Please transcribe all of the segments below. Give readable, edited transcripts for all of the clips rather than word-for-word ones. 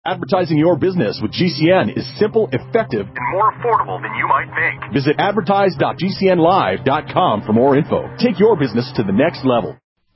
Advertising your business with GCN is simple, effective, and more affordable than you might think. Visit advertise.gcnlive.com for more info. Take your business to the next level.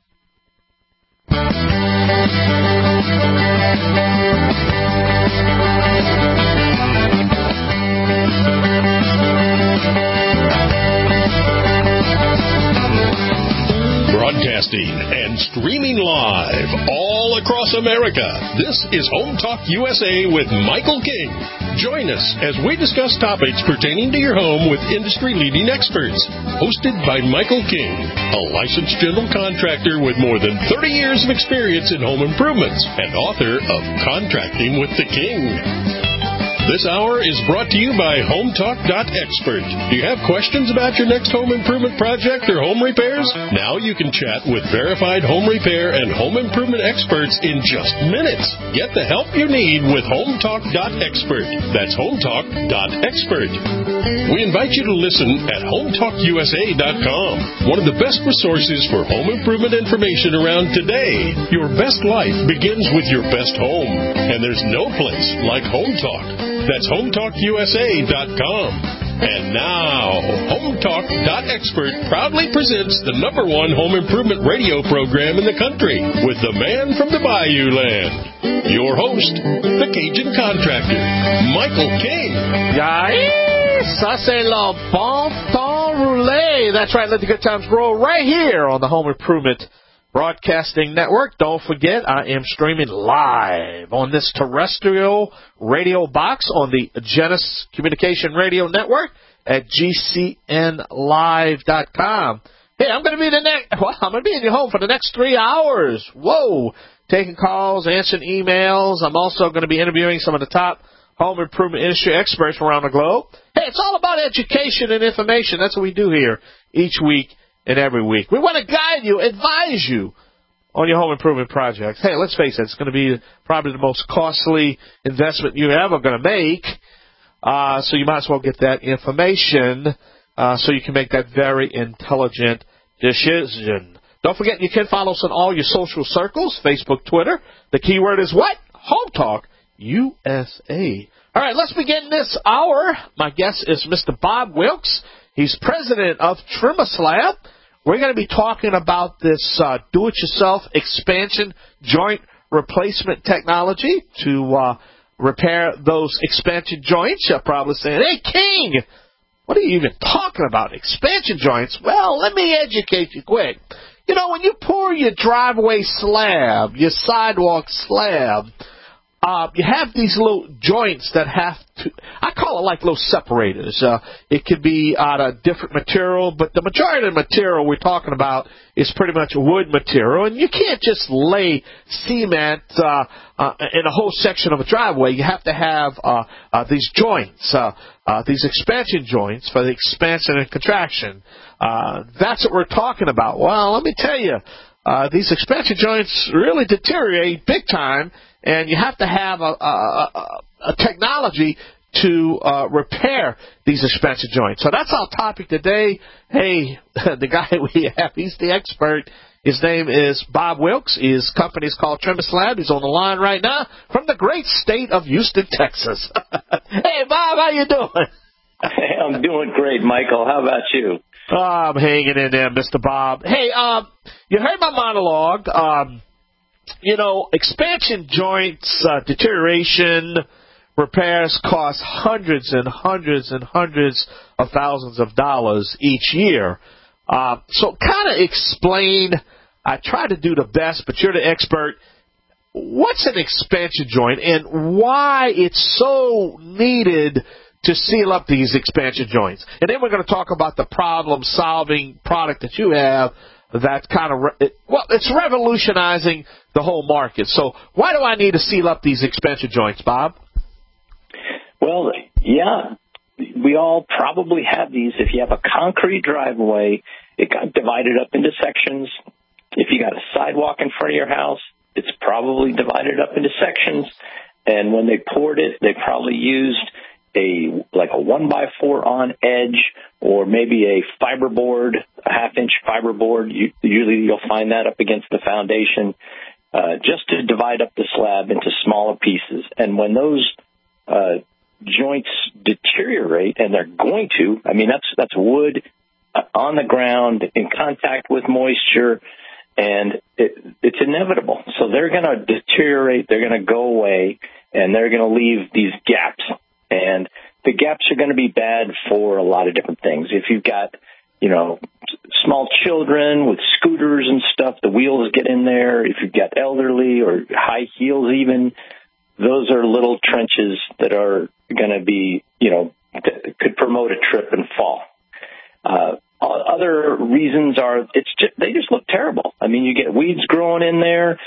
Broadcasting and streaming live all across America. This is Home Talk USA with Michael King. Join us as we discuss topics pertaining to your home with industry-leading experts. Hosted by Michael King, a licensed general contractor with more than 30 years of experience in home improvements and author of Contracting with the King. This hour is brought to you by HomeTalk.expert. Do you have questions about your next home improvement project or home repairs? Now you can chat with verified home repair and home improvement experts in just minutes. Get the help you need with HomeTalk.expert. That's HomeTalk.expert. We invite you to listen at HomeTalkUSA.com, one of the best resources for home improvement information around today. Your best life begins with your best home, and there's no place like Home Talk. That's HomeTalkUSA.com. And now, HomeTalk.expert proudly presents the #1 home improvement radio program in the country with the man from the Bayou Land, your host, the Cajun contractor, Michael King. Yes, ça c'est le bon temps roulé. That's right, let the good times roll right here on the Home Improvement Broadcasting Network. Don't forget, I am streaming live on this terrestrial radio box on the Genesis Communication Radio Network at GCNlive.com. Hey, I'm going to be in your home for the next 3 hours. Whoa, taking calls, answering emails. I'm also going to be interviewing some of the top home improvement industry experts around the globe. Hey, it's all about education and information. That's what we do here each week and every week. We want to guide you, advise you on your home improvement projects. Hey, let's face it, it's going to be probably the most costly investment you're ever going to make. So you might as well get that information so you can make that very intelligent decision. Don't forget, you can follow us on all your social circles, Facebook, Twitter. The keyword is what? Home Talk USA. All right, let's begin this hour. My guest is Mr. Bob Wilkes. He's president of TrimmerSlab. We're going to be talking about this do-it-yourself expansion joint replacement technology to repair those expansion joints. You're probably saying, hey, King, what are you even talking about, expansion joints? Well, let me educate you quick. You know, when you pour your driveway slab, your sidewalk slab, you have these little joints that have to, I call it like little separators. It could be out of different material, but the majority of the material we're talking about is pretty much wood material, and you can't just lay cement in a whole section of a driveway. You have to have these joints, these expansion joints for the expansion and contraction. That's what we're talking about. Well, let me tell you, these expansion joints really deteriorate big time, and you have to have a technology to repair these expansion joints. So that's our topic today. Hey, the guy we have, he's the expert. His name is Bob Wilkes. His company is called TrimmerSlab. He's on the line right now from the great state of Houston, Texas. Hey, Bob, how you doing? Hey, I'm doing great, Michael. How about you? Oh, I'm hanging in there, Mr. Bob. Hey, you heard my monologue. You know, expansion joints, deterioration, repairs cost hundreds and hundreds and hundreds of thousands of dollars each year. So kind of explain, I try to do the best, but you're the expert. What's an expansion joint and why it's so needed to seal up these expansion joints? And then we're going to talk about the problem-solving product that you have that's kind of, it's revolutionizing the whole market. So why do I need to seal up these expansion joints, Bob? Well, yeah, we all probably have these. If you have a concrete driveway, it got divided up into sections. If you got a sidewalk in front of your house, it's probably divided up into sections. And when they poured it, they probably used a 1x4 on edge, or maybe a fiberboard, a half-inch fiberboard. Usually you'll find that up against the foundation. just to divide up the slab into smaller pieces. And when those joints deteriorate, and they're going to, I mean, that's wood on the ground in contact with moisture, and it's inevitable. So they're going to deteriorate, they're going to go away, and they're going to leave these gaps. And the gaps are going to be bad for a lot of different things. If you've got, small children with scooters and stuff, the wheels get in there. If you've got elderly or high heels even, those are little trenches that are going to be, that could promote a trip and fall. Other reasons are they just look terrible. I mean, you get weeds growing in there,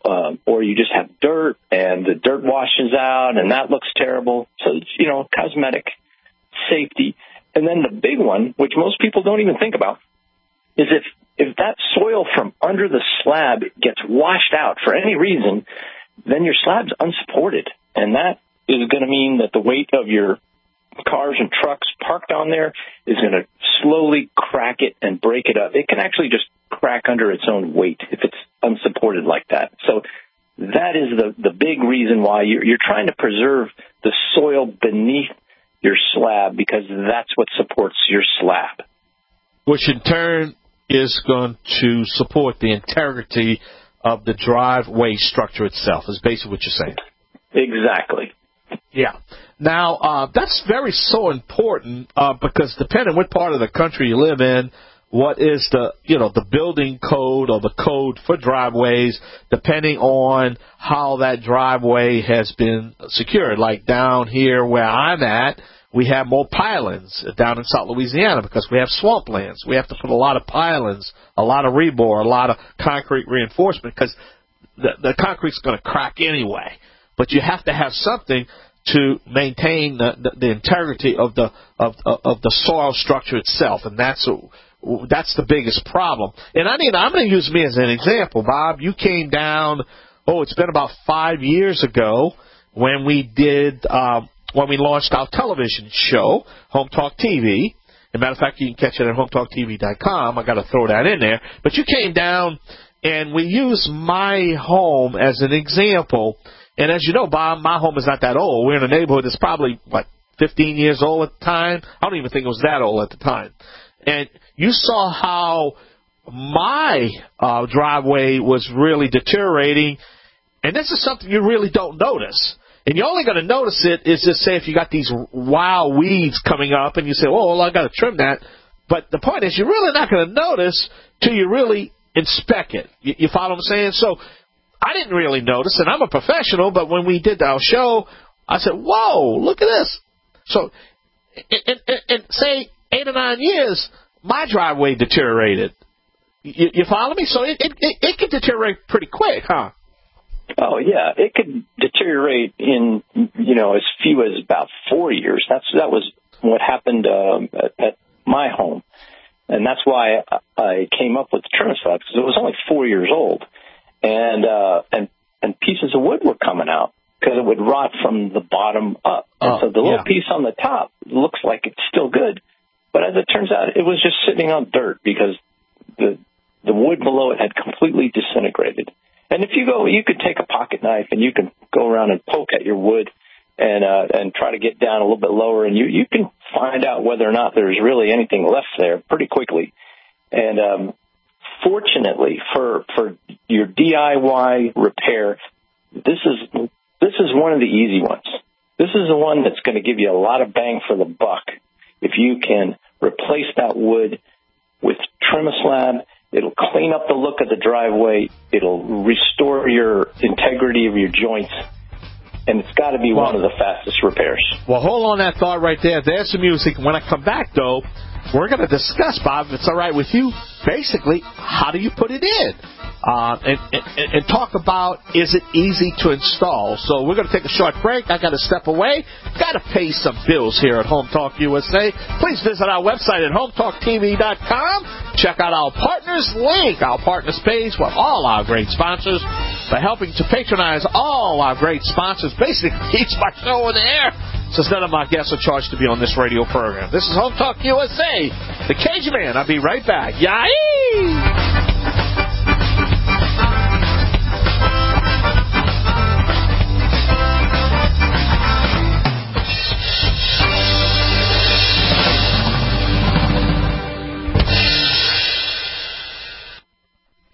or you just have dirt, and the dirt washes out, and that looks terrible. So, cosmetic, safety. And then the big one, which most people don't even think about, is if that soil from under the slab gets washed out for any reason, then your slab's unsupported. And that is going to mean that the weight of your cars and trucks parked on there is going to slowly crack it and break it up. It can actually just crack under its own weight if it's unsupported like that. So that is the big reason why you're trying to preserve the soil beneath your slab, because that's what supports your slab. Which in turn is going to support the integrity of the driveway structure itself, is basically what you're saying. Exactly. Yeah. Now, that's so important because depending what part of the country you live in, what is the building code or the code for driveways, depending on how that driveway has been secured. Like down here where I'm at, we have more pilings down in South Louisiana because we have swamplands. We have to put a lot of pilings, a lot of rebar, a lot of concrete reinforcement because the concrete's going to crack anyway. But you have to have something to maintain the integrity of the soil structure itself, and that's the biggest problem. And I'm going to use me as an example, Bob. You came down. It's been about 5 years ago when we did. When we launched our television show, Home Talk TV. As a matter of fact, you can catch it at HomeTalkTV.com. I got to throw that in there. But you came down, and we used my home as an example. And as you know, Bob, my home is not that old. We're in a neighborhood that's probably, 15 years old at the time? I don't even think it was that old at the time. And you saw how my driveway was really deteriorating. And this is something you really don't notice. And you're only going to notice it is just say if you got these wild weeds coming up and you say, I got to trim that. But the point is you're really not going to notice till you really inspect it. You follow what I'm saying? So I didn't really notice, and I'm a professional, but when we did our show, I said, whoa, look at this. So in say 8 or 9 years, my driveway deteriorated. You follow me? So it can deteriorate pretty quick, huh? Oh, yeah. It could deteriorate in, as few as about 4 years. That was what happened at my home. And that's why I came up with the trim slab, because it was only 4 years old. And pieces of wood were coming out because it would rot from the bottom up. And so the little piece on the top looks like it's still good. But as it turns out, it was just sitting on dirt because the wood below it had completely disintegrated. And if you could take a pocket knife and you can go around and poke at your wood and try to get down a little bit lower, and you can find out whether or not there's really anything left there pretty quickly. And fortunately for your DIY repair, this is one of the easy ones. This is the one that's going to give you a lot of bang for the buck. If you can replace that wood with trim a slab, it'll clean up the look of the driveway. It'll restore your integrity of your joints. And it's got to be one of the fastest repairs. Well, hold on that thought right there. There's some music. When I come back, though, we're going to discuss, Bob, if it's all right with you, basically, how do you put it in? And talk about, is it easy to install? So we're going to take a short break. I got to step away. Got to pay some bills here at Home Talk USA. Please visit our website at HomeTalkTV.com. Check out our partners link, our partners page with all our great sponsors. By helping to patronize all our great sponsors, basically keeps my show in the air, since none of my guests are charged to be on this radio program. This is Home Talk USA, the Cajun Man. I'll be right back. Yay!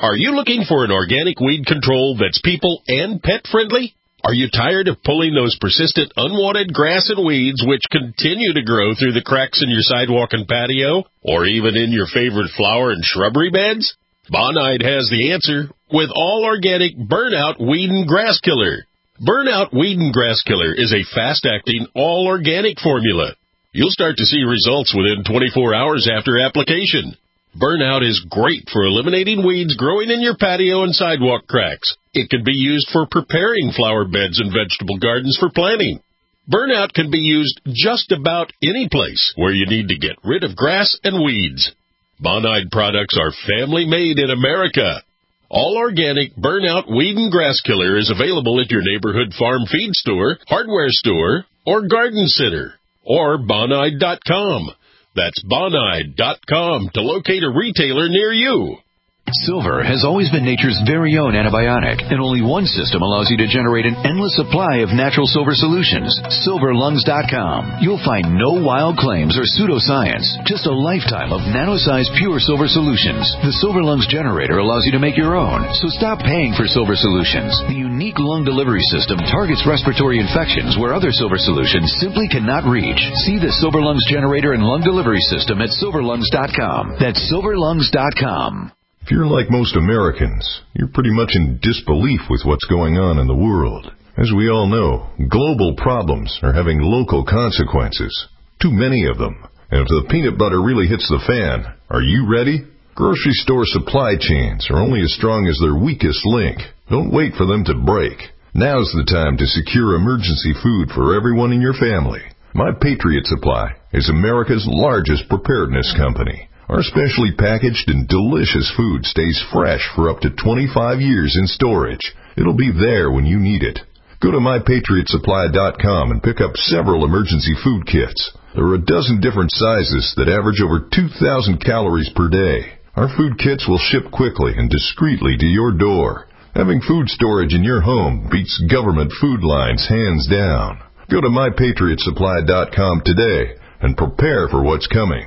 Are you looking for an organic weed control that's people and pet friendly? Are you tired of pulling those persistent unwanted grass and weeds which continue to grow through the cracks in your sidewalk and patio, or even in your favorite flower and shrubbery beds? Bonide has the answer with all organic Burnout Weed and Grass Killer. Burnout Weed and Grass Killer is a fast-acting, all-organic formula. You'll start to see results within 24 hours after application. Burnout is great for eliminating weeds growing in your patio and sidewalk cracks. It can be used for preparing flower beds and vegetable gardens for planting. Burnout can be used just about any place where you need to get rid of grass and weeds. Bonide products are family-made in America. All organic Burnout Weed and Grass Killer is available at your neighborhood farm feed store, hardware store, or garden center, or Bonide.com. That's Bonide.com to locate a retailer near you. Silver has always been nature's very own antibiotic, and only one system allows you to generate an endless supply of natural silver solutions. SilverLungs.com. You'll find no wild claims or pseudoscience, just a lifetime of nano-sized pure silver solutions. The Silver Lungs generator allows you to make your own, so stop paying for silver solutions. The unique lung delivery system targets respiratory infections where other silver solutions simply cannot reach. See the Silver Lungs generator and lung delivery system at SilverLungs.com. That's SilverLungs.com. If you're like most Americans, you're pretty much in disbelief with what's going on in the world. As we all know, global problems are having local consequences. Too many of them. And if the peanut butter really hits the fan, are you ready? Grocery store supply chains are only as strong as their weakest link. Don't wait for them to break. Now's the time to secure emergency food for everyone in your family. My Patriot Supply is America's largest preparedness company. Our specially packaged and delicious food stays fresh for up to 25 years in storage. It'll be there when you need it. Go to MyPatriotSupply.com and pick up several emergency food kits. There are a dozen different sizes that average over 2,000 calories per day. Our food kits will ship quickly and discreetly to your door. Having food storage in your home beats government food lines hands down. Go to MyPatriotSupply.com today and prepare for what's coming.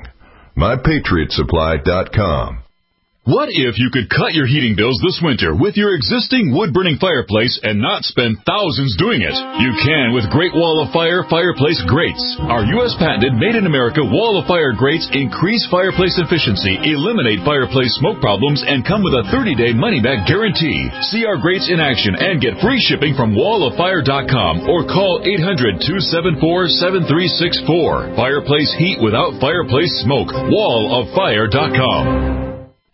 MyPatriotSupply.com. What if you could cut your heating bills this winter with your existing wood-burning fireplace and not spend thousands doing it? You can with Great Wall of Fire fireplace grates. Our U.S. patented made-in-America Wall of Fire grates increase fireplace efficiency, eliminate fireplace smoke problems, and come with a 30-day money-back guarantee. See our grates in action and get free shipping from walloffire.com or call 800-274-7364. Fireplace heat without fireplace smoke. walloffire.com.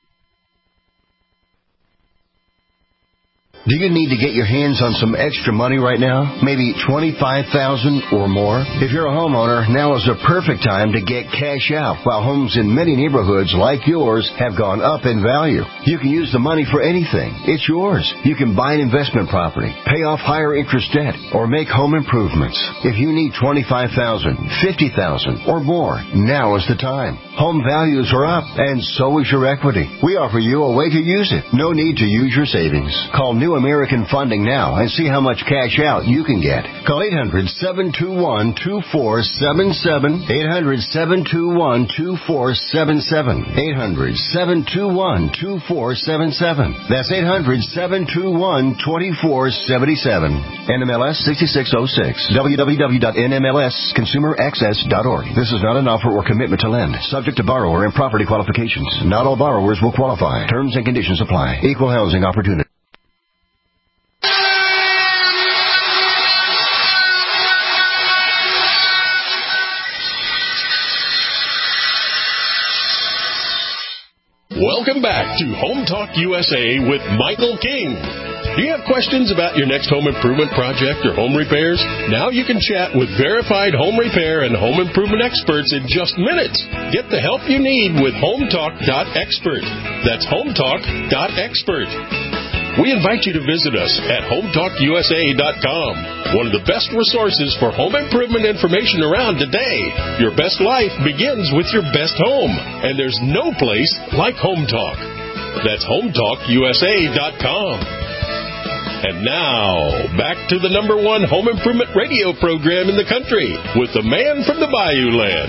Do you need to get your hands on some extra money right now? Maybe $25,000 or more? If you're a homeowner, now is the perfect time to get cash out while homes in many neighborhoods like yours have gone up in value. You can use the money for anything. It's yours. You can buy an investment property, pay off higher interest debt, or make home improvements. If you need $25,000, $50,000 or more, now is the time. Home values are up, and so is your equity. We offer you a way to use it. No need to use your savings. Call New American Funding now and see how much cash out you can get. Call 800-721-2477. 800-721-2477. 800-721-2477. That's 800-721-2477. NMLS 6606. www.nmlsconsumeraccess.org. This is not an offer or commitment to lend. Subject to borrower and property qualifications. Not all borrowers will qualify. Terms and conditions apply. Equal housing opportunity. Welcome back to Home Talk USA with Michael King. Do you have questions about your next home improvement project or home repairs? Now you can chat with verified home repair and home improvement experts in just minutes. Get the help you need with HomeTalk.expert. That's HomeTalk.expert. We invite you to visit us at HomeTalkUSA.com, one of the best resources for home improvement information around today. Your best life begins with your best home, and there's no place like Home Talk. That's HomeTalkUSA.com. And now, back to the #1 home improvement radio program in the country with the man from the Bayou Land,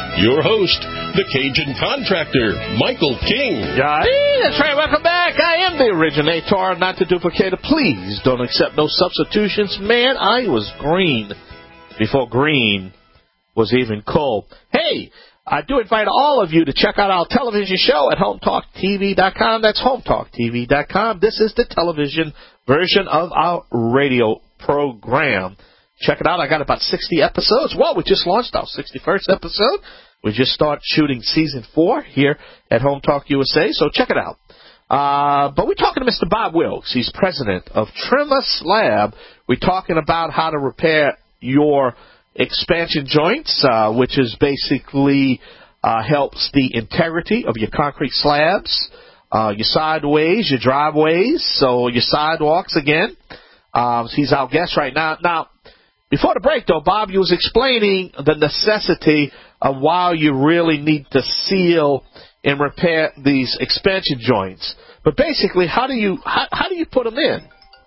your host, the Cajun contractor, Michael King. Yeah, that's right. Welcome back. I am the originator, not the duplicator. Please don't accept no substitutions. Man, I was green before green was even cool. Hey, I do invite all of you to check out our television show at HomeTalkTV.com. That's HomeTalkTV.com. This is the television version of our radio program. Check it out. I got about 60 episodes. Well, we just launched our 61st episode. We just started shooting season 4 here at Home Talk USA, so check it out. But we're talking to Mr. Bob Wilkes. He's president of Trimmer Slab. We're talking about how to repair your expansion joints, which is basically helps the integrity of your concrete slabs, your sideways, your driveways, so your sidewalks again. He's our guest right now. Now, before the break, though, Bob, you was explaining the necessity of why you really need to seal and repair these expansion joints. But basically, how do you put them in?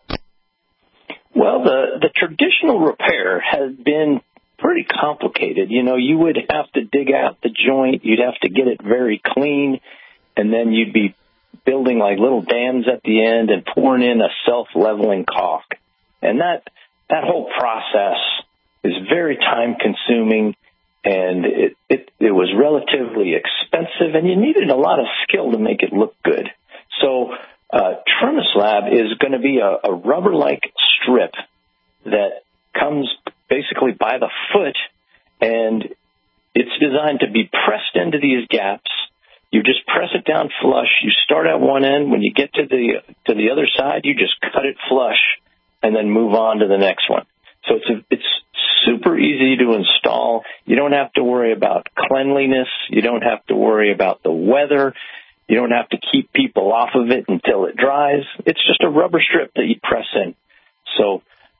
Well, the traditional repair has been pretty complicated. You know, you would have to dig out the joint, you'd have to get it very clean, and then you'd be building like little dams at the end and pouring in a self-leveling caulk. And that whole process is very time-consuming, and it was relatively expensive, and you needed a lot of skill to make it look good. So Trimmer Slab is going to be a rubber-like strip that comes basically by the foot, and it's designed to be pressed into these gaps. You just press it down flush. You start at one end. When you get to the other side, you just cut it flush and then move on to the next one. So it's super easy to install. You don't have to worry about cleanliness. You don't have to worry about the weather. You don't have to keep people off of it until it dries. It's just a rubber strip that you press in. So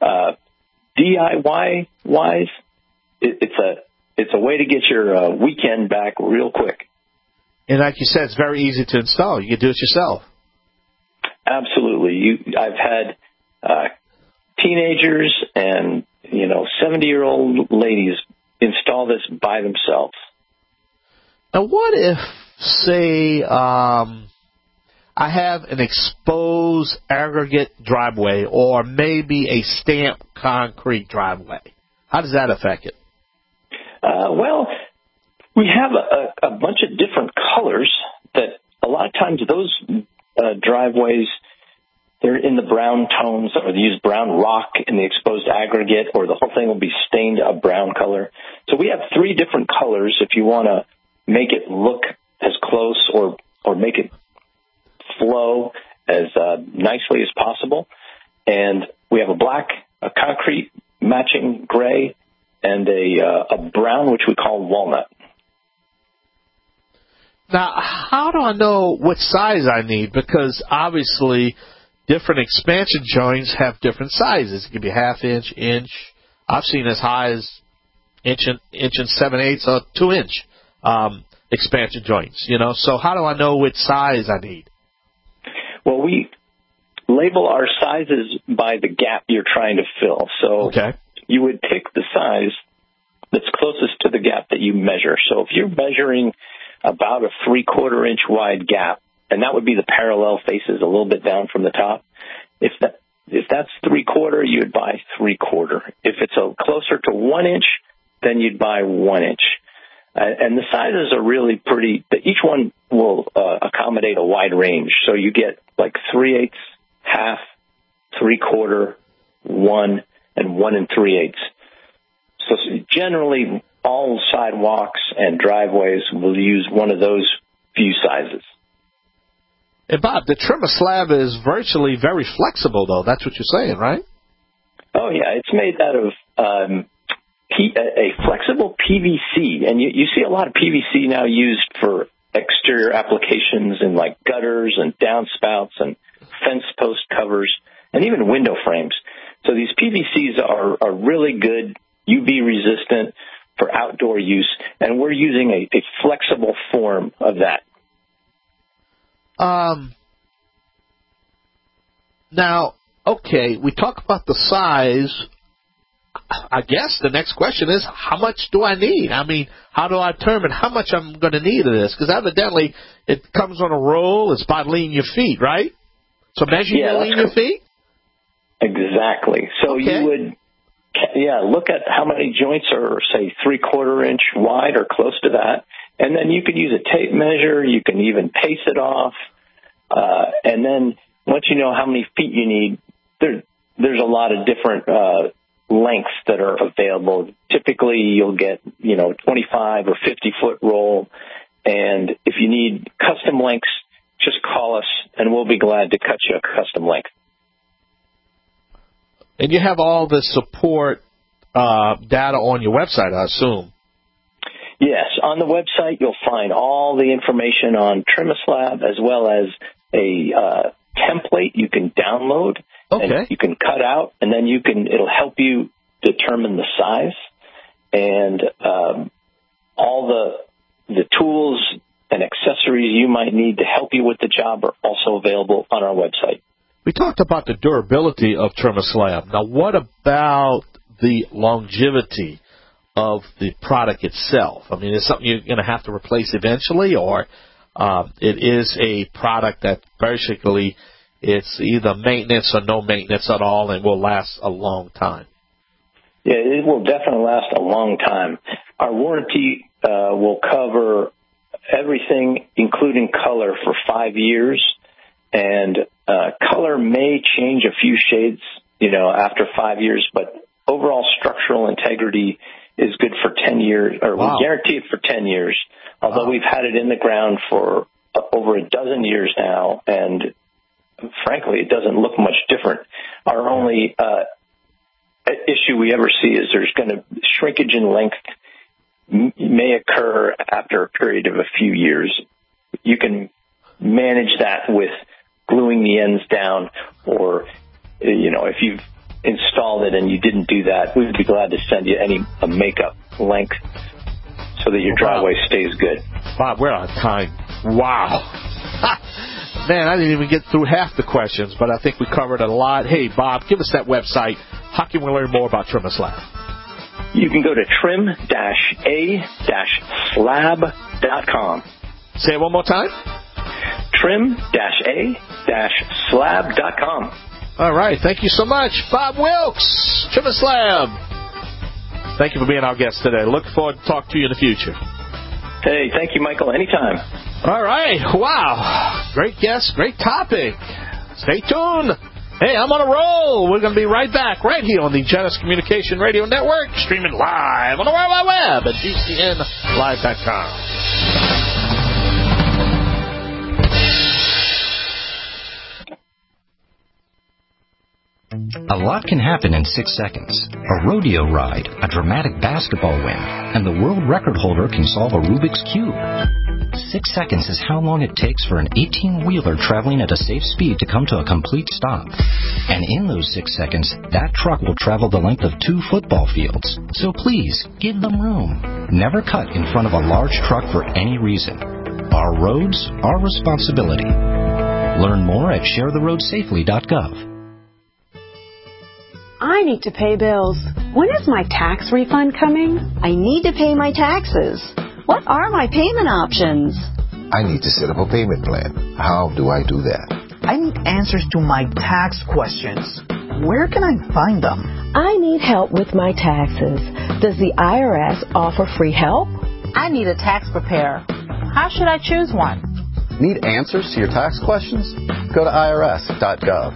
DIY-wise, it's a way to get your weekend back real quick. And like you said, it's very easy to install. You can do it yourself. Absolutely. I've had teenagers and 70-year-old ladies install this by themselves. Now, what if, say, I have an exposed aggregate driveway or maybe a stamped concrete driveway? How does that affect it? Well, we have a bunch of different colors that a lot of times those driveways, they're in the brown tones, or they use brown rock in the exposed aggregate, or the whole thing will be stained a brown color. So we have 3 different colors if you want to make it look as close or make it flow as nicely as possible. And we have a black, a concrete matching gray, and a brown, which we call walnut. Now, how do I know what size I need? Because obviously different expansion joints have different sizes. It can be half-inch, inch. I've seen as high as inch and 7/8 or 2-inch expansion joints. So how do I know which size I need? Well, we label our sizes by the gap you're trying to fill. So you would pick the size that's closest to the gap that you measure. So if you're measuring about a 3/4 inch wide gap, and that would be the parallel faces a little bit down from the top. If that's 3/4, you'd buy 3/4. If it's closer to 1 inch, then you'd buy 1 inch. And the sizes are really pretty. Each one will accommodate a wide range. So you get like 3/8, half, 3/4, 1, and 1 3/8. So generally, all sidewalks and driveways will use one of those few sizes. And Bob, the Trimmer Slab is virtually very flexible, though. That's what you're saying, right? Oh, yeah. It's made out of a flexible PVC. And you see a lot of PVC now used for exterior applications in like gutters and downspouts and fence post covers and even window frames. So these PVCs are really good, UV resistant for outdoor use, and we're using a flexible form of that. Now, okay, we talk about the size. I guess the next question is, how much do I need? I mean, how do I determine how much I'm going to need of this? Because evidently it comes on a roll. It's by lean your feet, right? So measure your lean your feet? Exactly. So you would, look at how many joints are, say, 3/4 inch wide or close to that. And then you could use a tape measure. You can even pace it off. And then once you know how many feet you need, there's a lot of different lengths that are available. Typically, you'll get, 25 or 50-foot roll. And if you need custom lengths, just call us, and we'll be glad to cut you a custom length. And you have all the support data on your website, I assume. Yes, on the website you'll find all the information on TrimAslab, as well as a template you can download and you can cut out, and then it'll help you determine the size, and all the tools and accessories you might need to help you with the job are also available on our website. We talked about the durability of TrimAslab. Now, what about the longevity of the product itself? I mean, is it something you're going to have to replace eventually, or it is a product that basically it's either maintenance or no maintenance at all and will last a long time? Yeah, it will definitely last a long time. Our warranty will cover everything, including color, for 5 years. And color may change a few shades, after 5 years, but overall structural integrity is good for 10 years, or we guarantee it for 10 years, although we've had it in the ground for over a dozen years now, and frankly, it doesn't look much different. Our only issue we ever see is there's going to shrinkage in length may occur after a period of a few years. You can manage that with gluing the ends down, or, if you've installed it and you didn't do that, we would be glad to send you a makeup length so that your driveway stays good. Bob, we're out of time. Wow. Man, I didn't even get through half the questions, but I think we covered a lot. Hey, Bob, give us that website. How can we learn more about TrimAslab? You can go to trim-a-slab.com. Say it one more time. trim-a-slab.com. All right. Thank you so much, Bob Wilkes, TrimAslab. Thank you for being our guest today. Look forward to talk to you in the future. Hey, thank you, Michael. Anytime. All right. Wow. Great guest, great topic. Stay tuned. Hey, I'm on a roll. We're going to be right back right here on the Genesis Communication Radio Network, streaming live on the World Wide Web at GCNlive.com. A lot can happen in 6 seconds. A rodeo ride, a dramatic basketball win, and the world record holder can solve a Rubik's Cube. 6 seconds is how long it takes for an 18-wheeler traveling at a safe speed to come to a complete stop. And in those 6 seconds, that truck will travel the length of 2 football fields. So please, give them room. Never cut in front of a large truck for any reason. Our roads, our responsibility. Learn more at sharetheroadsafely.gov. I need to pay bills. When is my tax refund coming? I need to pay my taxes. What are my payment options? I need to set up a payment plan. How do I do that? I need answers to my tax questions. Where can I find them? I need help with my taxes. Does the IRS offer free help? I need a tax preparer. How should I choose one? Need answers to your tax questions? Go to irs.gov.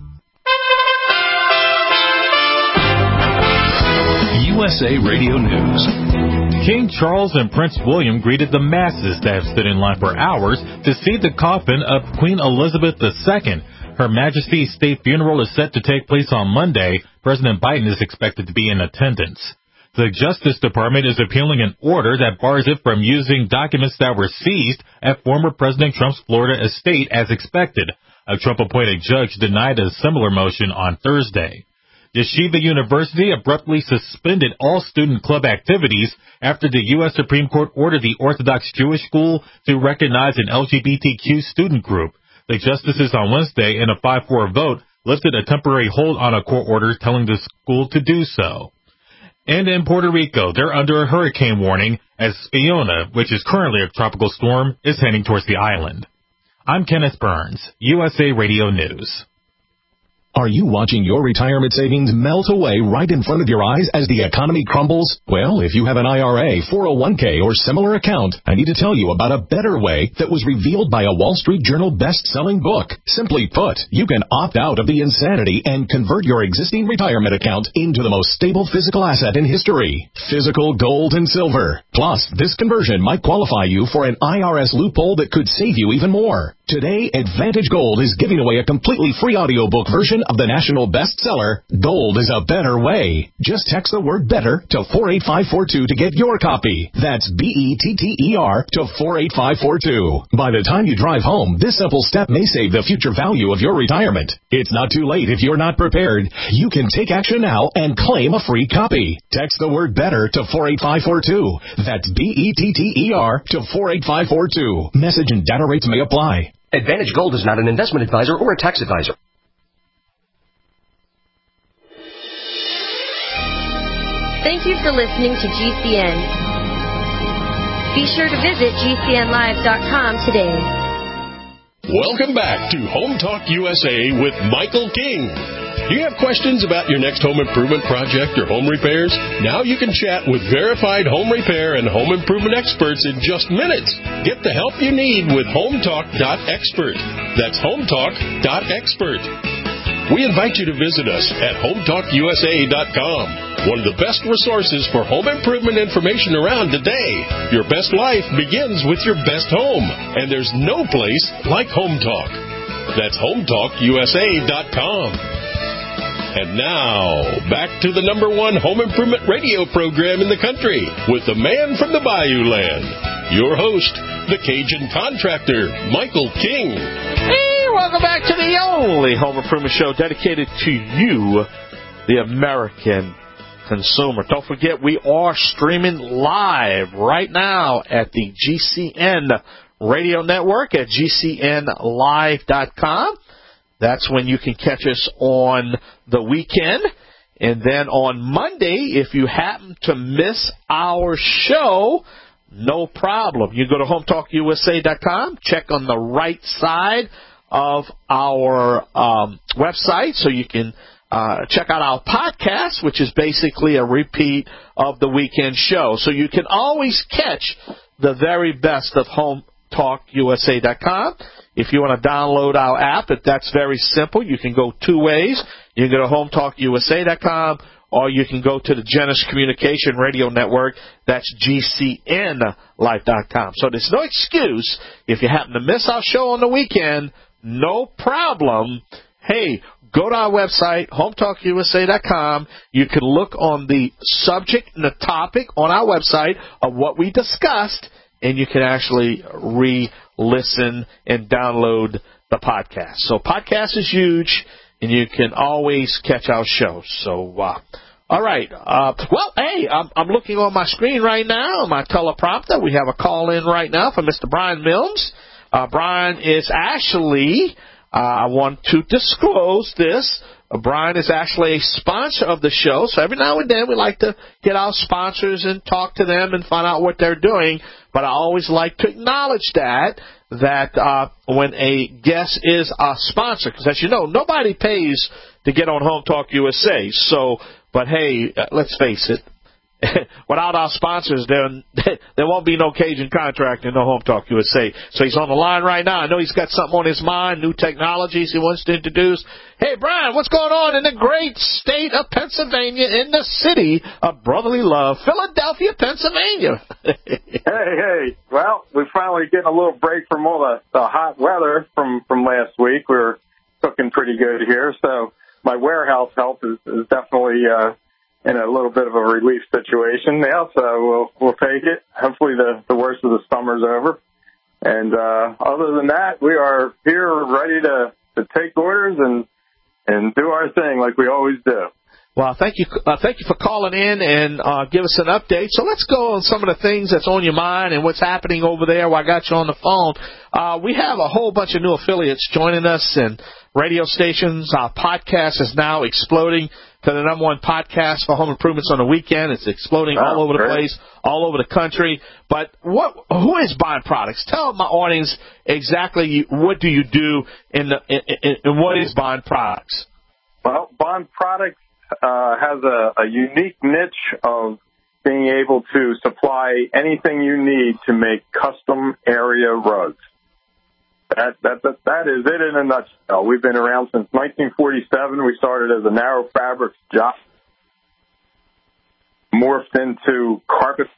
USA Radio News. King Charles and Prince William greeted the masses that have stood in line for hours to see the coffin of Queen Elizabeth II. Her Majesty's state funeral is set to take place on Monday. President Biden is expected to be in attendance. The Justice Department is appealing an order that bars it from using documents that were seized at former President Trump's Florida estate as expected. A Trump-appointed judge denied a similar motion on Thursday. Yeshiva University abruptly suspended all student club activities after the U.S. Supreme Court ordered the Orthodox Jewish School to recognize an LGBTQ student group. The justices on Wednesday, in a 5-4 vote, lifted a temporary hold on a court order telling the school to do so. And in Puerto Rico, they're under a hurricane warning as Fiona, which is currently a tropical storm, is heading towards the island. I'm Kenneth Burns, USA Radio News. Are you watching your retirement savings melt away right in front of your eyes as the economy crumbles? Well, if you have an IRA, 401k, or similar account, I need to tell you about a better way that was revealed by a Wall Street Journal best-selling book. Simply put, you can opt out of the insanity and convert your existing retirement account into the most stable physical asset in history, physical gold and silver. Plus, this conversion might qualify you for an IRS loophole that could save you even more. Today, Advantage Gold is giving away a completely free audiobook version of the national bestseller, Gold is a Better Way. Just text the word BETTER to 48542 to get your copy. That's BETTER to 48542. By the time you drive home, this simple step may save the future value of your retirement. It's not too late if you're not prepared. You can take action now and claim a free copy. Text the word BETTER to 48542. That's BETTER to 48542. Message and data rates may apply. Advantage Gold is not an investment advisor or a tax advisor. Thank you for listening to GCN. Be sure to visit GCNlive.com today. Welcome back to Home Talk USA with Michael King. Do you have questions about your next home improvement project or home repairs? Now you can chat with verified home repair and home improvement experts in just minutes. Get the help you need with HomeTalk.expert. That's HomeTalk.expert. We invite you to visit us at HomeTalkUSA.com. One of the best resources for home improvement information around today. Your best life begins with your best home, and there's no place like Home Talk. That's HomeTalkUSA.com. And now, back to the #1 home improvement radio program in the country with the man from the Bayou Land, your host, the Cajun contractor, Michael King. Hey, welcome back to the only home improvement show dedicated to you, the American consumer. Don't forget, we are streaming live right now at the GCN radio network at GCNlive.com. That's when you can catch us on the weekend. And then on Monday, if you happen to miss our show, no problem. You go to HomeTalkUSA.com, check on the right side of our website so you can check out our podcast, which is basically a repeat of the weekend show. So you can always catch the very best of HomeTalkUSA.com. If you want to download our app, that's very simple. You can go two ways. You can go to HomeTalkUSA.com, or you can go to the Genesis Communication Radio Network. That's GCNlife.com. So there's no excuse. If you happen to miss our show on the weekend, no problem. Hey, go to our website, HomeTalkUSA.com. You can look on the subject and the topic on our website of what we discussed, and you can actually re-listen and download the podcast. So podcast is huge, and you can always catch our show. So, all right. Well, hey, I'm looking on my screen right now, on my teleprompter. We have a call in right now from Mr. Brian Mills. Brian is actually, I want to disclose this, Brian is actually a sponsor of the show, so every now and then we like to get our sponsors and talk to them and find out what they're doing. But I always like to acknowledge that when a guest is a sponsor, because as you know, nobody pays to get on Home Talk USA. So, but hey, let's face it. Without our sponsors, there won't be no Cajun Contracting, no Home Talk USA. So he's on the line right now. I know he's got something on his mind, new technologies he wants to introduce. Hey, Brian, what's going on in the great state of Pennsylvania, in the city of brotherly love, Philadelphia, Pennsylvania? Hey. Well, we're finally getting a little break from all the hot weather from last week. We were cooking pretty good here. So my warehouse health is definitely in a little bit of a relief situation now, so we'll take it. Hopefully the worst of the summer's over. And other than that, we are here ready to take orders and do our thing like we always do. Well, thank you for calling in and give us an update. So let's go on some of the things that's on your mind and what's happening over there while I got you on the phone. We have a whole bunch of new affiliates joining us, and radio stations. Our podcast is now exploding to the number one podcast for home improvements on the weekend. It's exploding all over the place, all over the country. But who is Bond Products? Tell my audience exactly what do you do and what is Bond Products? Well, Bond Products has a unique niche of being able to supply anything you need to make custom area rugs. That is it in a nutshell. We've been around since 1947. We started as a narrow fabrics job, morphed into carpet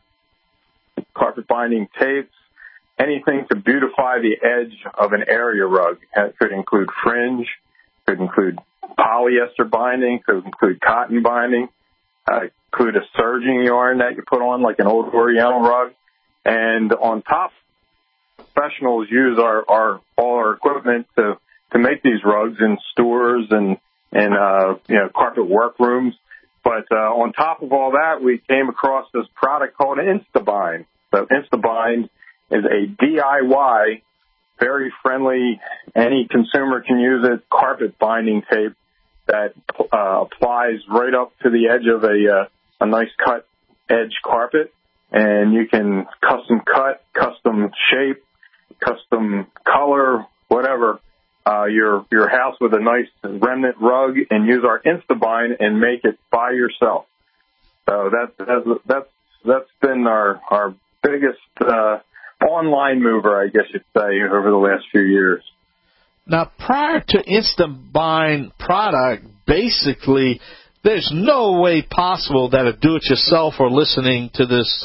binding tapes, anything to beautify the edge of an area rug. It could include fringe, could include polyester binding, could include cotton binding, include a serging yarn that you put on like an old Oriental rug. And on top, professionals use all our equipment to make these rugs in stores and carpet workrooms. But on top of all that, we came across this product called InstaBind. So InstaBind is a DIY, very friendly, any consumer can use it, carpet binding tape that applies right up to the edge of a nice cut edge carpet, and you can custom cut, custom shape, custom color, whatever, your house with a nice remnant rug, and use our InstaBind and make it by yourself. So that's been our biggest online mover, I guess you'd say, over the last few years. Now, prior to InstaBind product, basically, there's no way possible that a do-it-yourselfer listening to this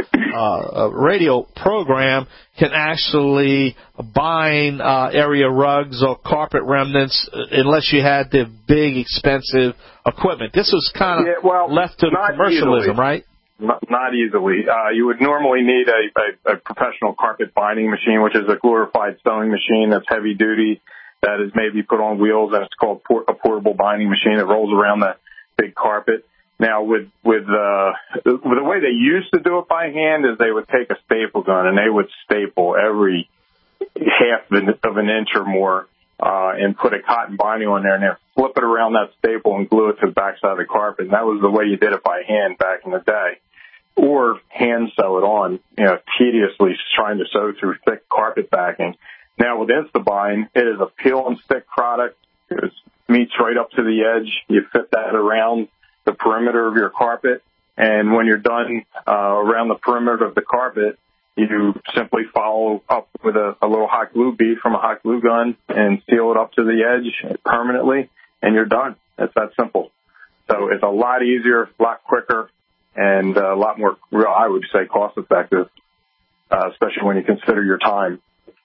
radio program can actually bind area rugs or carpet remnants unless you had the big, expensive equipment. This was kind of left to commercialism, easily. Right? Not easily. You would normally need a professional carpet binding machine, which is a glorified sewing machine that's heavy duty, that is maybe put on wheels, and it's called a portable binding machine that rolls around the big carpet. Now, with the way they used to do it by hand is they would take a staple gun and they would staple every half of an inch or more and put a cotton binding on there and then flip it around that staple and glue it to the backside of the carpet. And that was the way you did it by hand back in the day. Or hand sew it on, tediously trying to sew through thick carpet backing. Now with InstaBind, it is a peel and stick product. It meets right up to the edge. You fit that around the perimeter of your carpet, and when you're done around the perimeter of the carpet, you simply follow up with a little hot glue bead from a hot glue gun and seal it up to the edge permanently, and you're done. It's that simple. So it's a lot easier, a lot quicker, and a lot more, I would say, cost-effective, especially when you consider your time.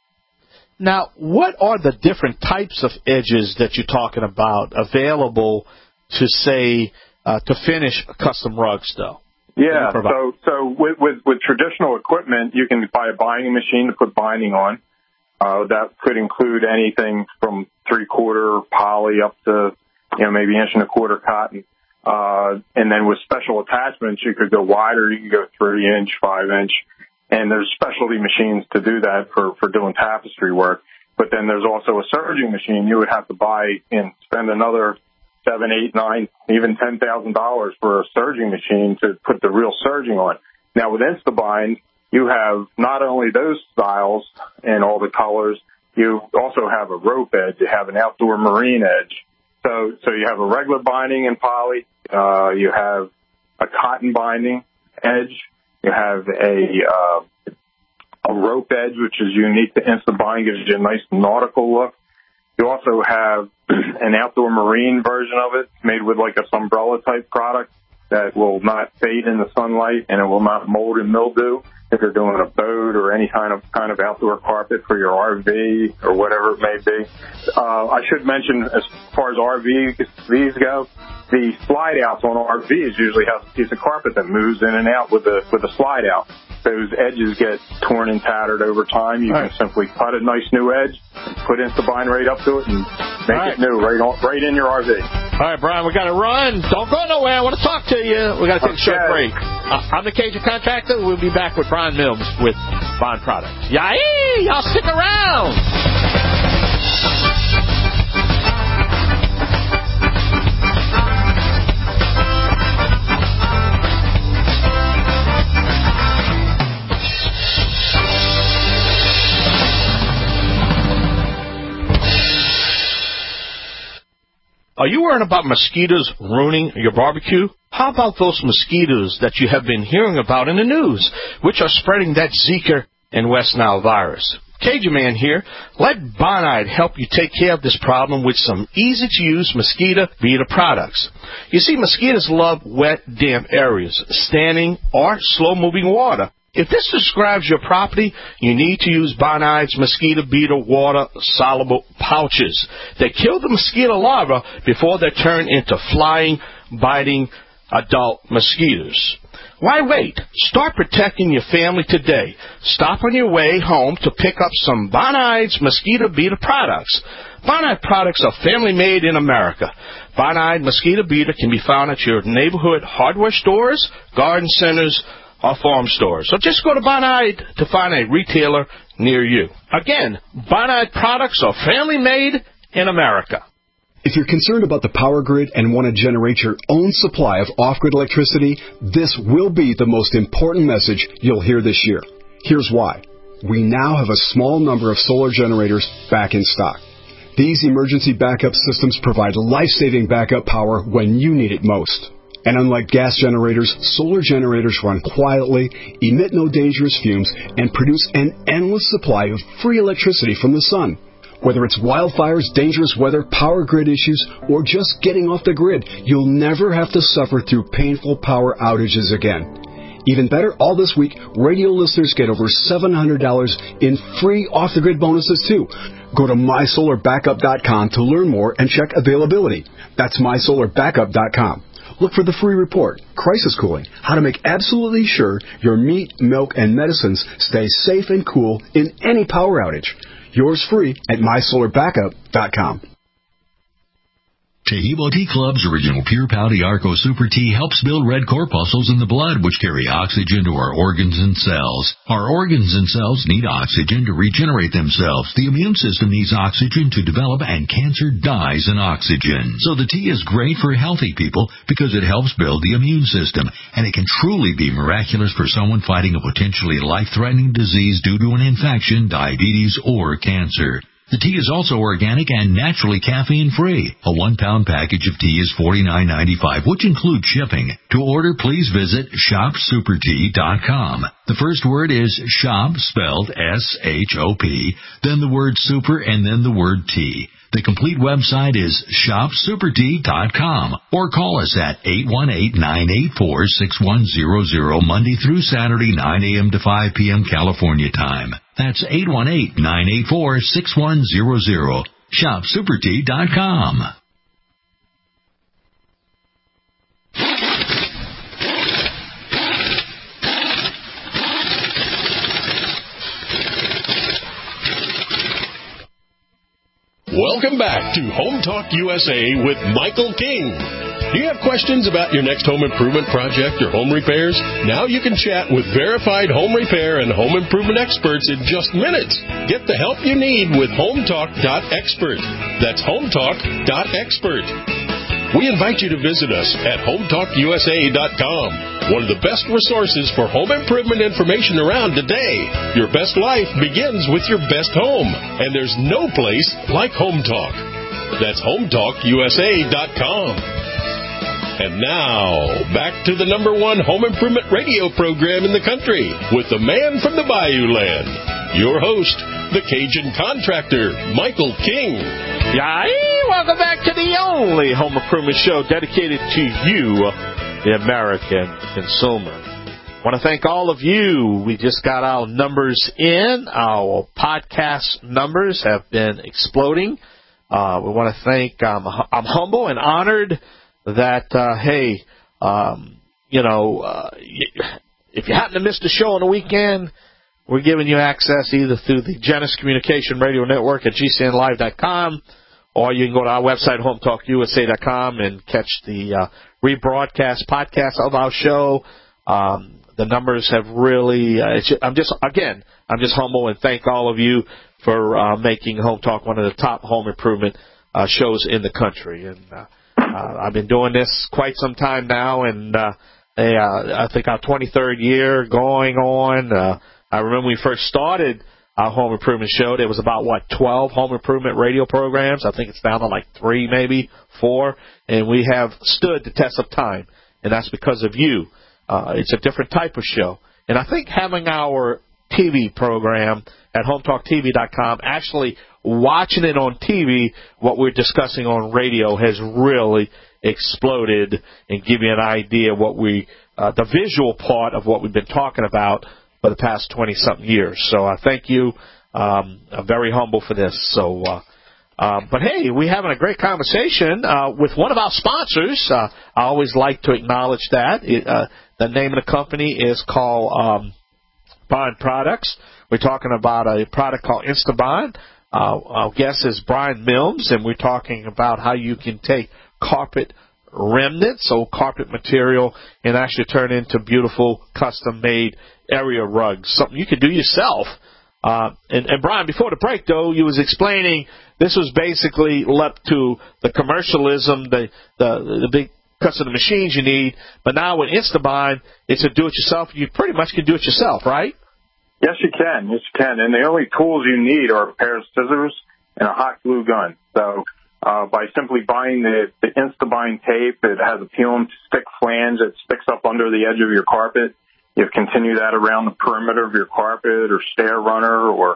Now, what are the different types of edges that you're talking about available to, say, to finish custom rugs, though? Yeah, so with traditional equipment, you can buy a binding machine to put binding on. That could include anything from 3/4 poly up to, maybe 1.25 cotton. And then with special attachments, you could go wider. You can go 3-inch, 5-inch. And there's specialty machines to do that for doing tapestry work. But then there's also a serging machine you would have to buy and spend another $7,000, $8,000, $9,000, even $10,000 for a serging machine to put the real serging on. Now with InstaBind, you have not only those styles and all the colors, you also have a rope edge. You have an outdoor marine edge. So you have a regular binding in poly. You have a cotton binding edge. You have a rope edge, which is unique to InstaBind, gives you a nice nautical look. You also have an outdoor marine version of it made with like a umbrella type product that will not fade in the sunlight and it will not mold and mildew if you're doing a boat or any kind of outdoor carpet for your RV or whatever it may be. I should mention, as far as RVs go, the slide outs on RVs usually have a piece of carpet that moves in and out with the slide out. Those edges get torn and tattered over time. You can simply cut a nice new edge, put InstaBind right up to it, and make it new right in your RV. All right, Brian, we got to run. Don't go nowhere. I want to talk to you. We got to take a short break. I'm the Cajun Contractor. We'll be back with Brian Mills with Bond Products. Yay! Y'all stick around. Are you worrying about mosquitoes ruining your barbecue? How about those mosquitoes that you have been hearing about in the news, which are spreading that Zika and West Nile virus? Cajun Man here. Let Bonide help you take care of this problem with some easy-to-use mosquito beater products. You see, mosquitoes love wet, damp areas, standing or slow-moving water. If this describes your property, you need to use Bonide's mosquito beater water-soluble pouches. They kill the mosquito larvae before they turn into flying, biting adult mosquitoes. Why wait? Start protecting your family today. Stop on your way home to pick up some Bonide's mosquito beater products. Bonide products are family-made in America. Bonide mosquito beater can be found at your neighborhood hardware stores, garden centers, or farm stores. So just go to Bonide to find a retailer near you. Again, Bonide products are family-made in America. If you're concerned about the power grid and want to generate your own supply of off-grid electricity, this will be the most important message you'll hear this year. Here's why. We now have a small number of solar generators back in stock. These emergency backup systems provide life-saving backup power when you need it most. And unlike gas generators, solar generators run quietly, emit no dangerous fumes, and produce an endless supply of free electricity from the sun. Whether it's wildfires, dangerous weather, power grid issues, or just getting off the grid, you'll never have to suffer through painful power outages again. Even better, all this week, radio listeners get over $700 in free off-the-grid bonuses, too. Go to MySolarBackup.com to learn more and check availability. That's MySolarBackup.com. Look for the free report, Crisis Cooling, how to make absolutely sure your meat, milk, and medicines stay safe and cool in any power outage. Yours free at MySolarBackup.com. Tahibo Tea Club's original Pure Pouty Arco Super Tea helps build red corpuscles in the blood, which carry oxygen to our organs and cells. Our organs and cells need oxygen to regenerate themselves. The immune system needs oxygen to develop, and cancer dies in oxygen. So the tea is great for healthy people because it helps build the immune system, and it can truly be miraculous for someone fighting a potentially life-threatening disease due to an infection, diabetes, or cancer. The tea is also organic and naturally caffeine-free. A 1-pound package of tea is $49.95, which includes shipping. To order, please visit shopsupertea.com. The first word is shop, spelled S-H-O-P, then the word super, and then the word tea. The complete website is shopsupertea.com, or call us at 818-984-6100 Monday through Saturday, 9 a.m. to 5 p.m. California time. That's 818-984-6100. shopsupertea.com. Welcome back to Home Talk USA with Michael King. Do you have questions about your next home improvement project or home repairs? Now you can chat with verified home repair and home improvement experts in just minutes. Get the help you need with HomeTalk.expert. That's HomeTalk.expert. We invite you to visit us at HomeTalkUSA.com, one of the best resources for home improvement information around today. Your best life begins with your best home, and there's no place like Home Talk. That's HomeTalkUSA.com. And now, back to the #1 home improvement radio program in the country with the man from the Bayou Land, your host, the Cajun contractor, Michael King. Yay! Welcome back to the only home improvement show dedicated to you, the American consumer. I want to thank all of you. We just got our numbers in. Our podcast numbers have been exploding. We want to thank, I'm humble and honored that, if you happen to miss the show on the weekend, we're giving you access either through the Genesis Communication Radio Network at GCNlive.com, or you can go to our website, HomeTalkUSA.com, and catch the rebroadcast podcast of our show. The numbers have really, I'm just humble and thank all of you for making Home Talk one of the top home improvement shows in the country. And I've been doing this quite some time now, and I think our 23rd year going on. I remember when we first started our home improvement show. There was about, 12 home improvement radio programs. I think it's down to like 3, maybe 4. And we have stood the test of time. And that's because of you. It's a different type of show. And I think having our TV program at HomeTalkTV.com, actually watching it on TV, what we're discussing on radio has really exploded and give you an idea what the visual part of what we've been talking about for the past 20-something years. So I thank you. I'm very humble for this. So, but hey, we're having a great conversation with one of our sponsors. I always like to acknowledge that. The name of the company is called Bond Products. We're talking about a product called InstaBond. Our guest is Brian Milnes, and we're talking about how you can take carpet remnants, old carpet material, and actually turn into beautiful custom-made area rugs, something you can do yourself. And Brian, before the break, though, you was explaining this was basically left to the commercialism, the big custom machines you need, but now with InstaBond, it's a do-it-yourself. You pretty much can do it yourself, right? Yes, you can. Yes, you can. And the only tools you need are a pair of scissors and a hot glue gun. So by simply buying the InstaBond tape, it has a peel and stick flange that sticks up under the edge of your carpet. You continue that around the perimeter of your carpet or stair runner or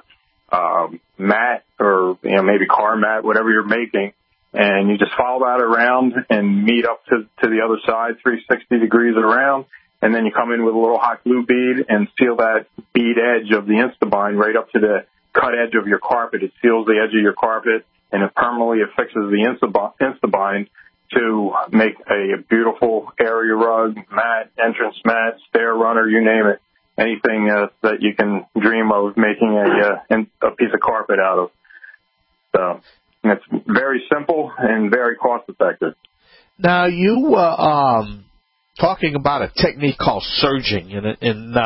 mat or maybe car mat, whatever you're making. And you just follow that around and meet up to the other side, 360 degrees around. And then you come in with a little hot glue bead and seal that bead edge of the InstaBond right up to the cut edge of your carpet. It seals the edge of your carpet, and it permanently affixes the InstaBond to make a beautiful area rug, mat, entrance mat, stair runner, you name it. Anything that you can dream of making a piece of carpet out of. So it's very simple and very cost effective. Now, you were talking about a technique called surging, and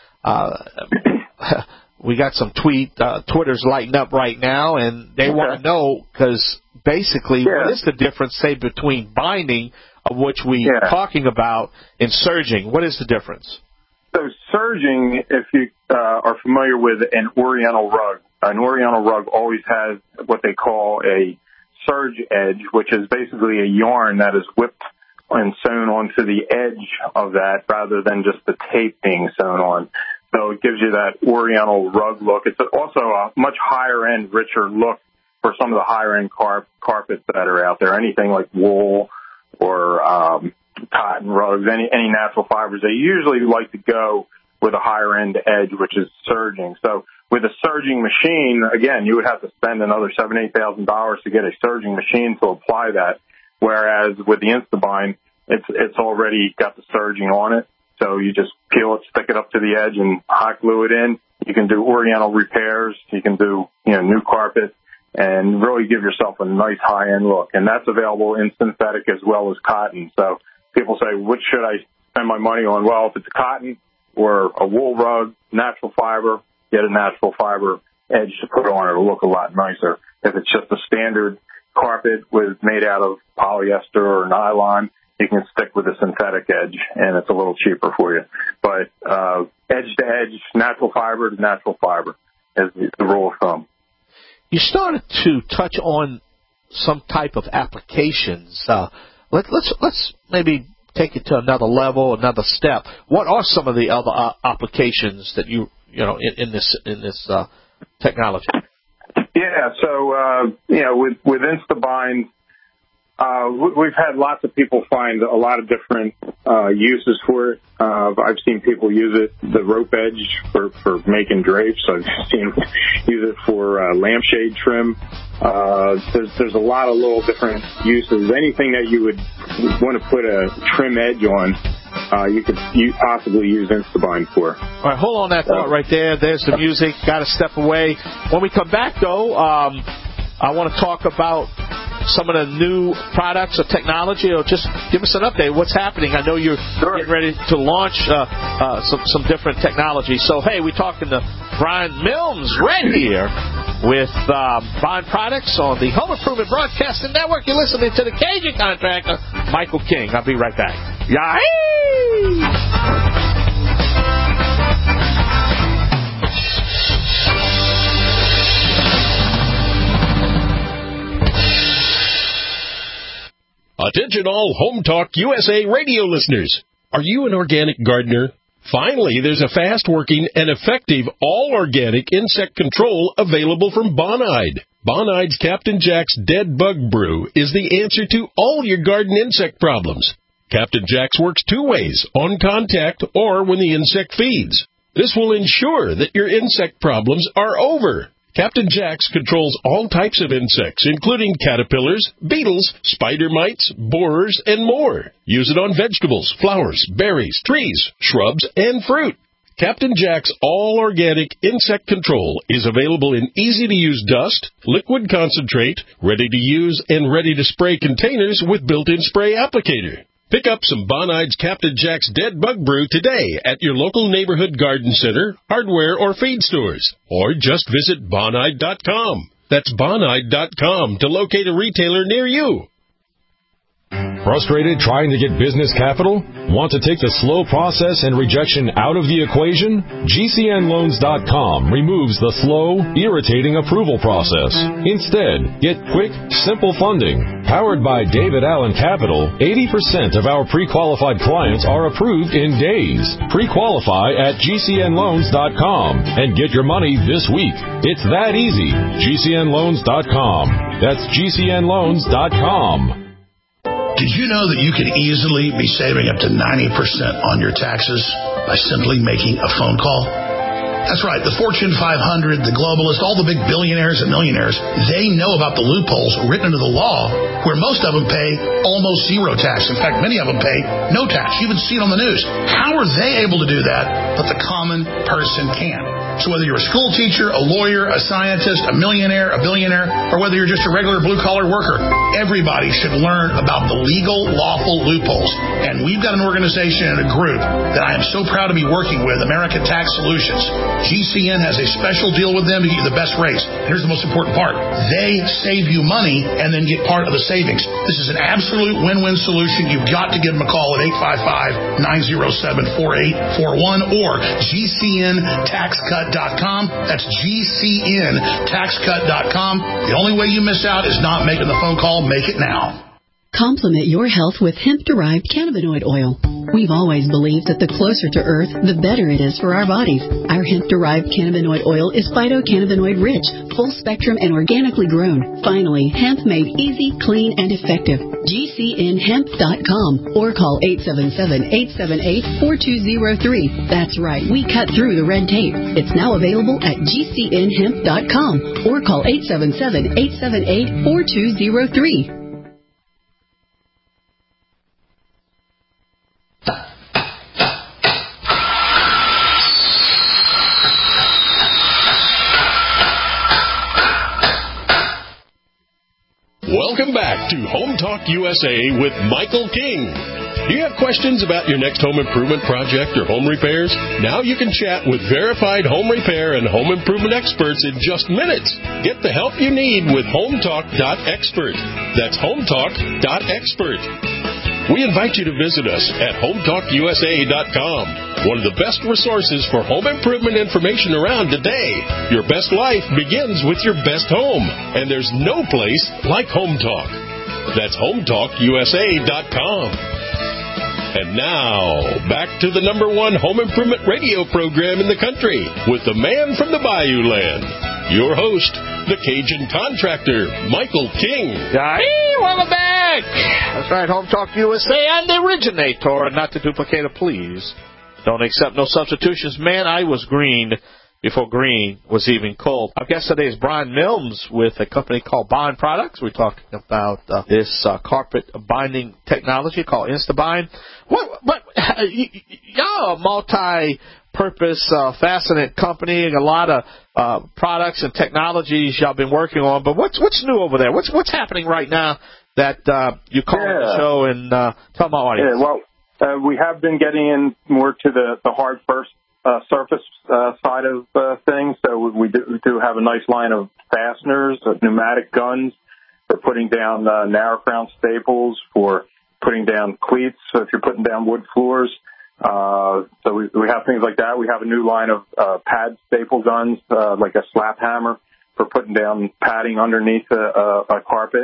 we got some Twitter's lighting up right now, and they want to know, because basically, what is the difference, say, between binding, of which we are talking about, and surging? What is the difference? So surging, if you are familiar with an Oriental rug always has what they call a surge edge, which is basically a yarn that is whipped and sewn onto the edge of that rather than just the tape being sewn on. So it gives you that Oriental rug look. It's also a much higher-end, richer look for some of the higher-end carpets that are out there, anything like wool or cotton rugs, any natural fibers. They usually like to go with a higher-end edge, which is surging. So with a surging machine, again, you would have to spend another $7,000 to $8,000 to get a surging machine to apply that. Whereas with the InstaBond, it's already got the surging on it. So you just peel it, stick it up to the edge, and hot glue it in. You can do Oriental repairs. You can do new carpet, and really give yourself a nice high-end look. And that's available in synthetic as well as cotton. So people say, which should I spend my money on? Well, if it's cotton or a wool rug, natural fiber, get a natural fiber edge to put on. It'll look a lot nicer. If it's just a standard carpet made out of polyester or nylon, you can stick with a synthetic edge, and it's a little cheaper for you. But edge to edge, natural fiber to natural fiber is the rule of thumb. You started to touch on some type of applications. Let's maybe take it to another level, another step. What are some of the other applications that you know in this technology? Yeah, so with InstaBond, we've had lots of people find a lot of different uses for it. I've seen people use it, the rope edge, for making drapes. I've seen use it for lampshade trim. There's a lot of little different uses. Anything that you would want to put a trim edge on, you could possibly use InstaBond for. All right, hold on that thought right there. There's the music. Got to step away. When we come back, though, I want to talk about some of the new products or technology, or just give us an update. What's happening? I know you're getting ready to launch some different technology. So, hey, we're talking to Brian Milnes right here with Bond Products on the Home Improvement Broadcasting Network. You're listening to the Cajun Contractor, Michael King. I'll be right back. Yahoo! Attention all Home Talk USA radio listeners. Are you an organic gardener? Finally, there's a fast-working and effective all-organic insect control available from Bonide. Bonide's Captain Jack's Dead Bug Brew is the answer to all your garden insect problems. Captain Jack's works two ways, on contact or when the insect feeds. This will ensure that your insect problems are over. Captain Jack's controls all types of insects, including caterpillars, beetles, spider mites, borers, and more. Use it on vegetables, flowers, berries, trees, shrubs, and fruit. Captain Jack's all-organic insect control is available in easy-to-use dust, liquid concentrate, ready-to-use and ready-to-spray containers with built-in spray applicator. Pick up some Bonide's Captain Jack's Dead Bug Brew today at your local neighborhood garden center, hardware, or feed stores. Or just visit Bonide.com. That's Bonide.com to locate a retailer near you. Frustrated trying to get business capital? Want to take the slow process and rejection out of the equation? GCNLoans.com removes the slow, irritating approval process. Instead, get quick, simple funding. Powered by David Allen Capital, 80% of our pre-qualified clients are approved in days. Pre-qualify at GCNLoans.com and get your money this week. It's that easy. GCNLoans.com. That's GCNLoans.com. Did you know that you could easily be saving up to 90% on your taxes by simply making a phone call? That's right. The Fortune 500, the globalists, all the big billionaires and millionaires, they know about the loopholes written into the law where most of them pay almost zero tax. In fact, many of them pay no tax. You even see it on the news. How are they able to do that, but the common person can't? So whether you're a school teacher, a lawyer, a scientist, a millionaire, a billionaire, or whether you're just a regular blue-collar worker, everybody should learn about the legal, lawful loopholes. And we've got an organization and a group that I am so proud to be working with, American Tax Solutions. GCN has a special deal with them to get you the best rates. Here's the most important part. They save you money and then get part of the savings. This is an absolute win-win solution. You've got to give them a call at 855-907-4841 or GCNTaxCut.com. That's GCNTaxCut.com. The only way you miss out is not making the phone call. Make it now. Complement your health with hemp-derived cannabinoid oil. We've always believed that the closer to Earth, the better it is for our bodies. Our hemp-derived cannabinoid oil is phytocannabinoid-rich, full-spectrum, and organically grown. Finally, hemp made easy, clean, and effective. GCNHemp.com or call 877-878-4203. That's right, we cut through the red tape. It's now available at GCNHemp.com or call 877-878-4203. Welcome back to Home Talk USA with Michael King. Do you have questions about your next home improvement project or home repairs? Now you can chat with verified home repair and home improvement experts in just minutes. Get the help you need with HomeTalk.expert. That's HomeTalk.expert. We invite you to visit us at HomeTalkUSA.com, one of the best resources for home improvement information around today. Your best life begins with your best home, and there's no place like Home Talk. That's HomeTalkUSA.com. And now, back to the #1 home improvement radio program in the country with the man from the Bayou Land, your host, the Cajun contractor, Michael King. Hey, welcome back. That's right, Home Talk USA. I'm the originator, and not the duplicator, please. Don't accept no substitutions. Man, I was green before green was even cold. Our guest today is Brian Milnes with a company called Bond Products. We're talking about this carpet binding technology called InstaBind. Y'all are a multi-purpose fastening company and a lot of products and technologies y'all been working on. But what's new over there? What's happening right now that you call the show and tell my audience? Yeah, well, we have been getting in more to the hard surface side of things. So we do have a nice line of fasteners, pneumatic guns for putting down narrow crown staples, for putting down cleats. So if you're putting down wood floors, so we have things like that. We have a new line of pad staple guns, like a slap hammer for putting down padding underneath a carpet.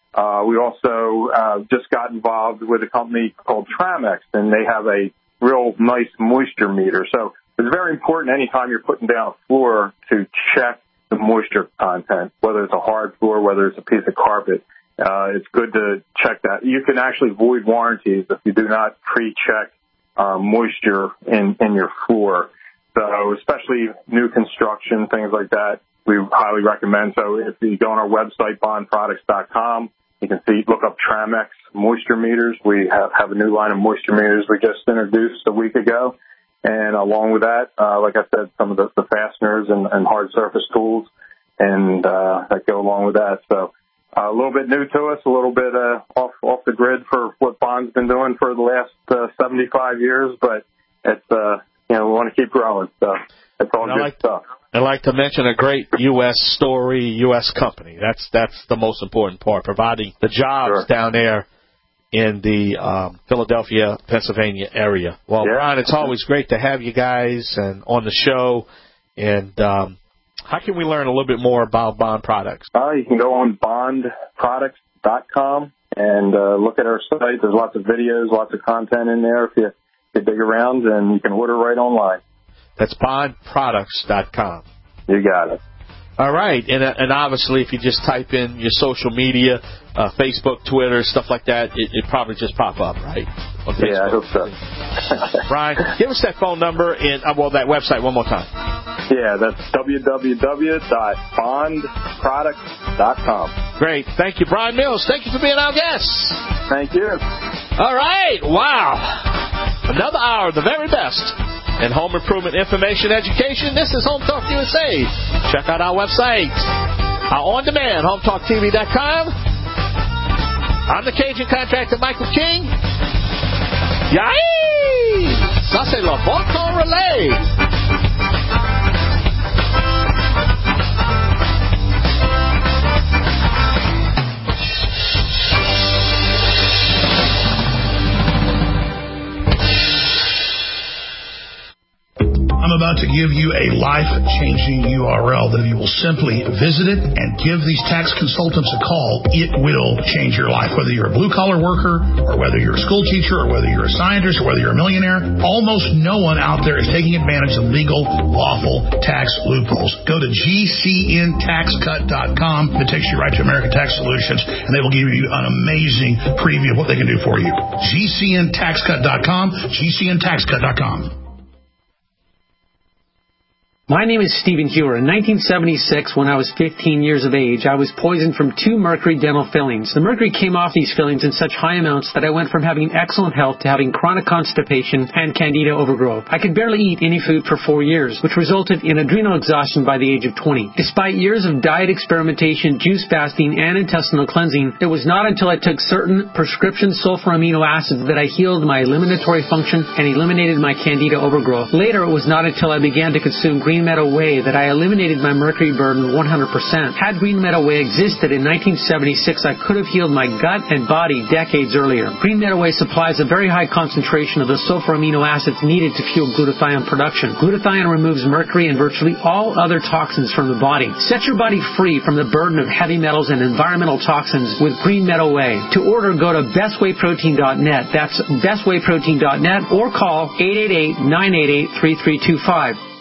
We also just got involved with a company called Tramex, and they have a real nice moisture meter. So it's very important anytime you're putting down a floor to check the moisture content, whether it's a hard floor, whether it's a piece of carpet. It's good to check that. You can actually void warranties if you do not pre-check moisture in your floor. So especially new construction, things like that, we highly recommend. So if you go on our website, bondproducts.com, you can look up Tramex moisture meters. We have a new line of moisture meters we just introduced a week ago. And along with that, like I said, some of the fasteners and hard surface tools and that go along with that. So a little bit new to us, a little bit off the grid for what Bond's been doing for the last 75 years, but it's we want to keep growing. So it's all good stuff. I'd like to mention a great U.S. story, U.S. company. That's the most important part, providing the jobs down there in the Philadelphia, Pennsylvania area. Well, Brian, it's always great to have you guys and on the show. And how can we learn a little bit more about Bond Products? You can go on bondproducts.com and look at our site. There's lots of videos, lots of content in there if you dig around, and you can order right online. That's bondproducts.com. You got it. All right. And obviously, if you just type in your social media, Facebook, Twitter, stuff like that, it probably just pop up, right? Yeah, I hope so. Brian, give us that phone number and, that website one more time. Yeah, that's www.bondproducts.com. Great. Thank you, Brian Mills. Thank you for being our guest. Thank you. All right. Wow. Another hour of the very best in home improvement information education. This is Home Talk USA. Check out our website, our on-demand, HomeTalkTV.com. I'm the Cajun contractor, Michael King. Yay! Ça, c'est le bon temps relais. I'm about to give you a life-changing URL that if you will simply visit it and give these tax consultants a call, it will change your life. Whether you're a blue-collar worker or whether you're a school teacher or whether you're a scientist or whether you're a millionaire, almost no one out there is taking advantage of legal, lawful tax loopholes. Go to GCNTaxCut.com. It takes you right to American Tax Solutions, and they will give you an amazing preview of what they can do for you. GCNTaxCut.com, GCNTaxCut.com. My name is Stephen Hewer. In 1976, when I was 15 years of age, I was poisoned from 2 mercury dental fillings. The mercury came off these fillings in such high amounts that I went from having excellent health to having chronic constipation and candida overgrowth. I could barely eat any food for 4 years, which resulted in adrenal exhaustion by the age of 20. Despite years of diet experimentation, juice fasting, and intestinal cleansing, it was not until I took certain prescription sulfur amino acids that I healed my eliminatory function and eliminated my candida overgrowth. Later, it was not until I began to consume Green Meadow Whey that I eliminated my mercury burden 100%. Had Green Meadow Whey existed in 1976, I could have healed my gut and body decades earlier. Green Meadow Whey supplies a very high concentration of the sulfur amino acids needed to fuel glutathione production. Glutathione removes mercury and virtually all other toxins from the body. Set your body free from the burden of heavy metals and environmental toxins with Green Meadow Whey. To order, go to bestwayprotein.net. That's bestwayprotein.net or call 888-988-3325.